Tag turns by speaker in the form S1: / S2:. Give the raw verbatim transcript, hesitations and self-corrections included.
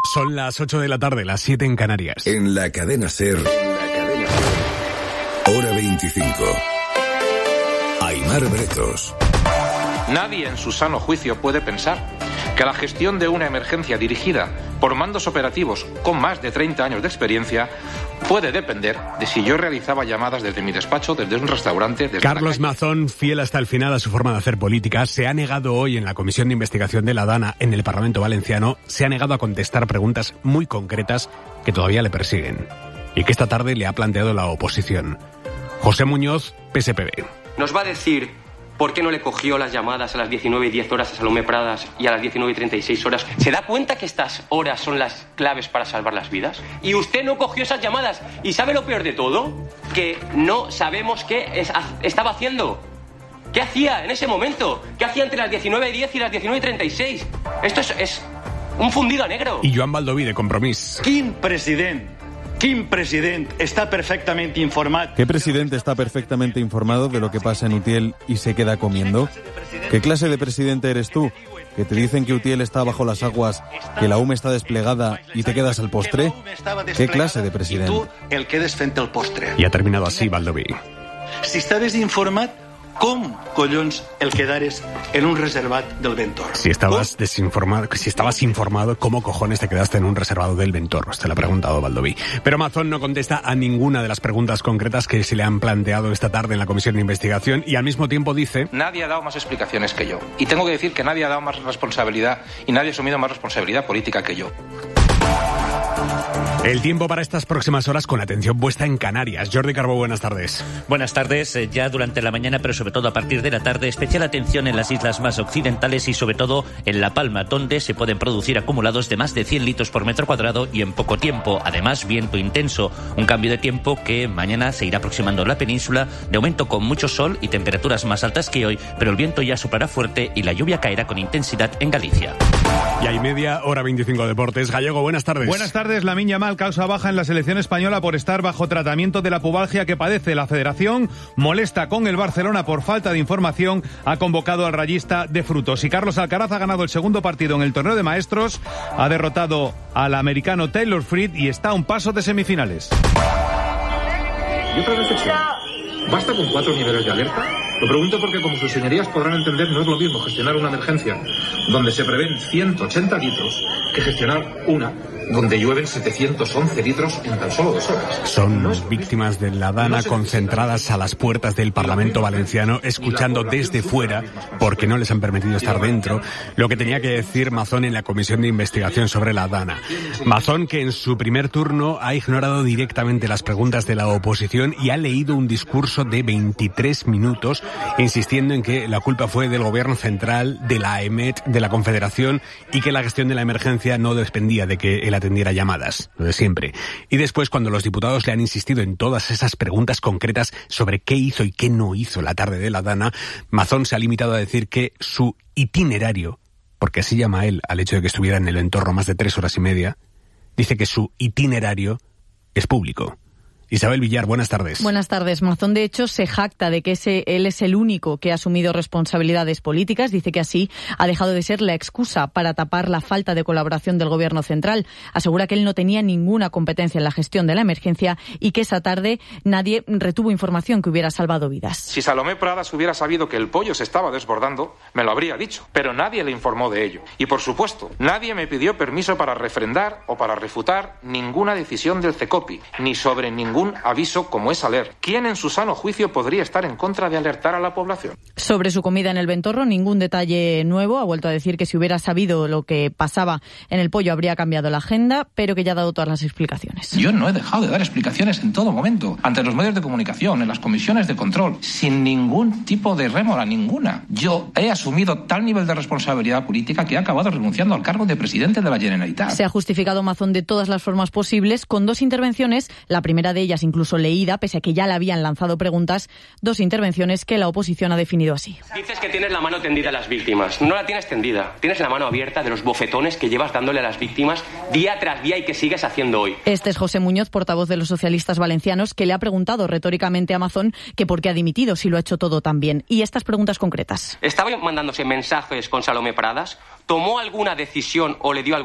S1: Son las ocho de la tarde, las siete en Canarias.
S2: En la cadena SER, hora veinticinco. Aimar Bretos.
S3: Nadie en su sano juicio puede pensar que la gestión de una emergencia dirigida por mandos operativos con más de treinta años de experiencia puede depender de si yo realizaba llamadas desde mi despacho, desde un restaurante... Desde
S1: Carlos Mazón, fiel hasta el final a su forma de hacer política, se ha negado hoy en la Comisión de Investigación de la DANA en el Parlamento Valenciano, se ha negado a contestar preguntas muy concretas que todavía le persiguen y que esta tarde le ha planteado la oposición. José Muñoz, P S P B.
S4: Nos va a decir por qué no le cogió las llamadas a las diecinueve y diez horas a Salomé Pradas y a las diecinueve y treinta y seis horas. ¿Se da cuenta que estas horas son las claves para salvar las vidas? Y usted no cogió esas llamadas. ¿Y sabe lo peor de todo? Que no sabemos qué es, estaba haciendo. ¿Qué hacía en ese momento? ¿Qué hacía entre las diecinueve y diez y las diecinueve y treinta y seis? Esto es, es un fundido a negro.
S1: Y Joan Baldoví, de Compromís.
S5: Quin president Quin president está perfectamente informado.
S6: ¿Qué presidente está perfectamente informado de lo que pasa en Utiel y se queda comiendo? ¿Qué clase de presidente eres tú? ¿Que te dicen que Utiel está bajo las aguas, que la U M está desplegada y te quedas al postre? ¿Qué clase de presidente?
S5: Y tú el quedes frente al postre.
S1: Y ha terminado así Baldoví.
S5: Si estaves informat, com collons el quedares en un reservat del Ventor?
S1: Si estabas desinformado, si estabas informado, ¿cómo cojones te quedaste en un reservado del Ventor? Te lo ha preguntado Baldoví. Pero Mazón no contesta a ninguna de las preguntas concretas que se le han planteado esta tarde en la Comisión de Investigación y al mismo tiempo dice...
S3: Nadie ha dado más explicaciones que yo. Y tengo que decir que nadie ha dado más responsabilidad y nadie ha asumido más responsabilidad política que yo.
S1: El tiempo para estas próximas horas con atención puesta en Canarias. Jordi Carbó, buenas tardes.
S7: Buenas tardes. Ya durante la mañana, pero sobre todo a partir de la tarde, especial atención en las islas más occidentales y sobre todo en La Palma, donde se pueden producir acumulados de más de cien litros por metro cuadrado y en poco tiempo. Además, viento intenso. Un cambio de tiempo que mañana se irá aproximando a la península, de momento con mucho sol y temperaturas más altas que hoy, pero el viento ya soplará fuerte y la lluvia caerá con intensidad en Galicia.
S1: Y hay media hora veinticinco deportes. Gallego, buenas tardes.
S8: Buenas tardes. Lamine Yamal causa baja en la selección española por estar bajo tratamiento de la pubalgia que padece. La federación, molesta con el Barcelona por falta de información, ha convocado al rayista de Frutos. Y Carlos Alcaraz ha ganado el segundo partido en el torneo de maestros, ha derrotado al americano Taylor Fritz y está a un paso de semifinales.
S9: Y otra reflexión. ¿Basta con cuatro niveles de alerta? Lo pregunto porque, como sus señorías podrán entender, no es lo mismo gestionar una emergencia donde se prevén ciento ochenta litros que gestionar una donde llueven setecientos once litros en tan solo dos horas.
S1: Son no víctimas de la DANA no concentradas a las puertas del Parlamento Valenciano, escuchando desde fuera, porque no les han permitido estar dentro, lo que tenía que decir Mazón en la Comisión de Investigación sobre la DANA. Mazón, que en su primer turno ha ignorado directamente las preguntas de la oposición y ha leído un discurso de veintitrés minutos, insistiendo en que la culpa fue del Gobierno Central, de la A E M E T, de la Confederación, y que la gestión de la emergencia no dependía de que el atendiera llamadas, lo de siempre. Y después, cuando los diputados le han insistido en todas esas preguntas concretas sobre qué hizo y qué no hizo la tarde de la DANA, Mazón se ha limitado a decir que su itinerario, porque así llama él al hecho de que estuviera en el entorno más de tres horas y media, dice que su itinerario es público. Isabel Villar, buenas tardes.
S10: Buenas tardes. Mazón, de hecho, se jacta de que ese, él es el único que ha asumido responsabilidades políticas. Dice que así ha dejado de ser la excusa para tapar la falta de colaboración del Gobierno central. Asegura que él no tenía ninguna competencia en la gestión de la emergencia y que esa tarde nadie retuvo información que hubiera salvado vidas.
S3: Si Salomé Pradas hubiera sabido que el pollo se estaba desbordando, me lo habría dicho, pero nadie le informó de ello. Y, por supuesto, nadie me pidió permiso para refrendar o para refutar ninguna decisión del CECOPI, ni sobre ningún un aviso como es Aler. ¿Quién en su sano juicio podría estar en contra de alertar a la población?
S10: Sobre su comida en el Ventorro, ningún detalle nuevo. Ha vuelto a decir que si hubiera sabido lo que pasaba en el pollo habría cambiado la agenda, pero que ya ha dado todas las explicaciones.
S9: Yo no he dejado de dar explicaciones en todo momento, ante los medios de comunicación, en las comisiones de control, sin ningún tipo de rémora, ninguna. Yo he asumido tal nivel de responsabilidad política que he acabado renunciando al cargo de presidente de la Generalitat.
S10: Se ha justificado Mazón de todas las formas posibles, con dos intervenciones, la primera de ellas incluso leída, pese a que ya le habían lanzado preguntas, dos intervenciones que la oposición ha definido así.
S4: Dices que tienes la mano tendida a las víctimas. No la tienes tendida. Tienes la mano abierta de los bofetones que llevas dándole a las víctimas día tras día y que sigues haciendo hoy.
S10: Este es José Muñoz, portavoz de los socialistas valencianos, que le ha preguntado retóricamente a Mazón que por qué ha dimitido si lo ha hecho todo tan bien. Y estas preguntas concretas.
S4: ¿Estaba mandándose mensajes con Salomé Pradas? ¿Tomó alguna decisión o le dio algún